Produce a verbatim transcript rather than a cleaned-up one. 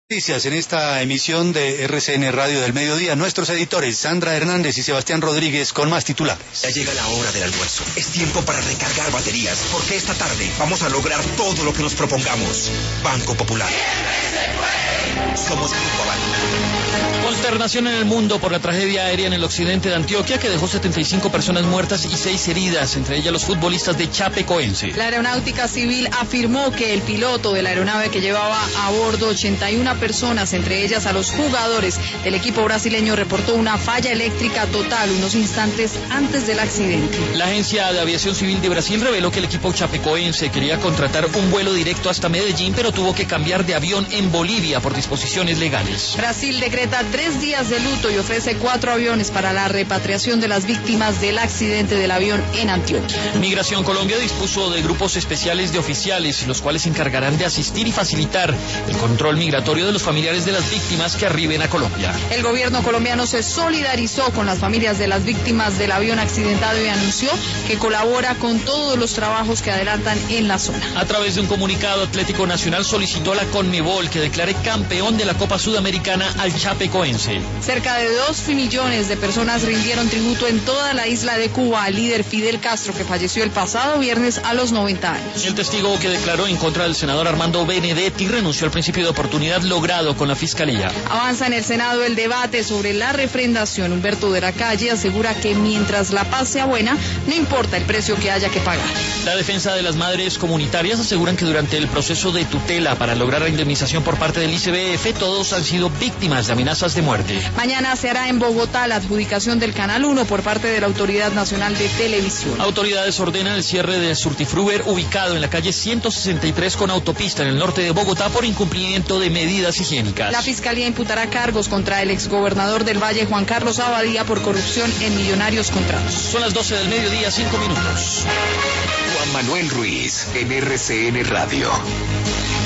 Noticias en esta emisión de R C N Radio del Mediodía. Nuestros editores Sandra Hernández y Sebastián Rodríguez con más titulares. Ya llega la hora del almuerzo. Es tiempo para recargar baterías, porque esta tarde vamos a lograr todo lo que nos propongamos. Banco Popular. Somos Grupo Aval. Consternación en el mundo por la tragedia aérea en el occidente de Antioquia que dejó setenta y cinco personas muertas y seis heridas, entre ellas los futbolistas de Chapecoense. La Aeronáutica Civil afirmó que el piloto de la aeronave que llevaba a bordo ochenta y una personas, entre ellas a los jugadores del equipo brasileño, reportó una falla eléctrica total unos instantes antes del accidente. La Agencia de Aviación Civil de Brasil reveló que el equipo chapecoense quería contratar un vuelo directo hasta Medellín, pero tuvo que cambiar de avión en Bolivia por disposiciones legales. Brasil decreta tres días de luto y ofrece cuatro aviones para la repatriación de las víctimas del accidente del avión en Antioquia. Migración Colombia dispuso de grupos especiales de oficiales, los cuales se encargarán de asistir y facilitar el control migratorio de los familiares de las víctimas que arriben a Colombia. El gobierno colombiano se solidarizó con las familias de las víctimas del avión accidentado y anunció que colabora con todos los trabajos que adelantan en la zona. A través de un comunicado, Atlético Nacional solicitó a la Conmebol que declare campeón de la Copa Sudamericana al Chapecoense. Cerca de dos millones de personas rindieron tributo en toda la isla de Cuba al líder Fidel Castro, que falleció el pasado viernes a los noventa años. El testigo que declaró en contra del senador Armando Benedetti renunció al principio de oportunidad logrado con la Fiscalía. Avanza en el Senado el debate sobre la refrendación. Humberto de la Calle asegura que mientras la paz sea buena, no importa el precio que haya que pagar. La defensa de las madres comunitarias aseguran que durante el proceso de tutela para lograr la indemnización por parte del I C B F, todos han sido víctimas de amenazas de muerte. Mañana se hará en Bogotá la adjudicación del Canal uno por parte de la Autoridad Nacional de Televisión. Autoridades ordenan el cierre del Surtifruber ubicado en la calle ciento sesenta y tres con autopista en el norte de Bogotá por incumplimiento de medidas higiénicas. La Fiscalía imputará cargos contra el exgobernador del Valle, Juan Carlos Abadía, por corrupción en millonarios contratos. Son las doce del mediodía, cinco minutos. Juan Manuel Ruiz en R C N Radio.